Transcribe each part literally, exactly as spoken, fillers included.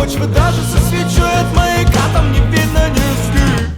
почвы даже со свечой от маяка там не видно низги.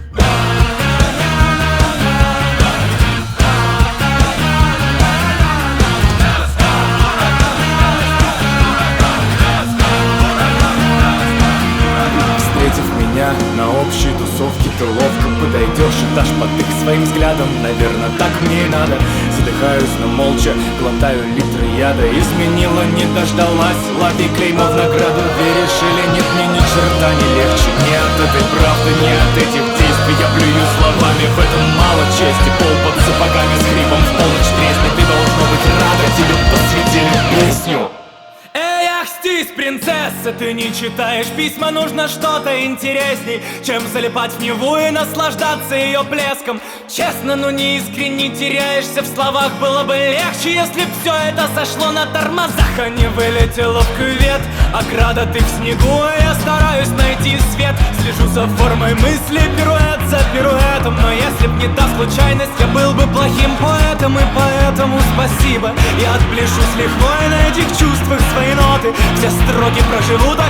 Встретив меня на общей тусовке, ты ловко подойдешь и дашь потык своим взглядом. Наверное, так мне и надо. Задыхаюсь, но молча глотаю литры яда. Изменила, не дождалась, лови клеймо в награду. Веришь или нет, мне ни черта не легче. Не от этой правды, не от этих действий. Я плюю словами, в этом мало чести. Пол под сапогами с хрипом в полночь треснет. Ты должно быть рада, тебе посвятили песню. Принцесса, ты не читаешь письма, нужно что-то интересней, чем залипать в Неву и наслаждаться ее блеском. Честно, но не искренне теряешься в словах. Было бы легче, если б все это сошло на тормозах, а не вылетело в кювет. Ограда, ты в снегу, а я стараюсь найти свет. Слежу за формой мысли, пируэт за пируэтом. Но если б не та случайность, я был бы плохим поэтом. И поэтому спасибо, я отпляшу с лихвой на этих чувствах свои ноты. Все строки проживут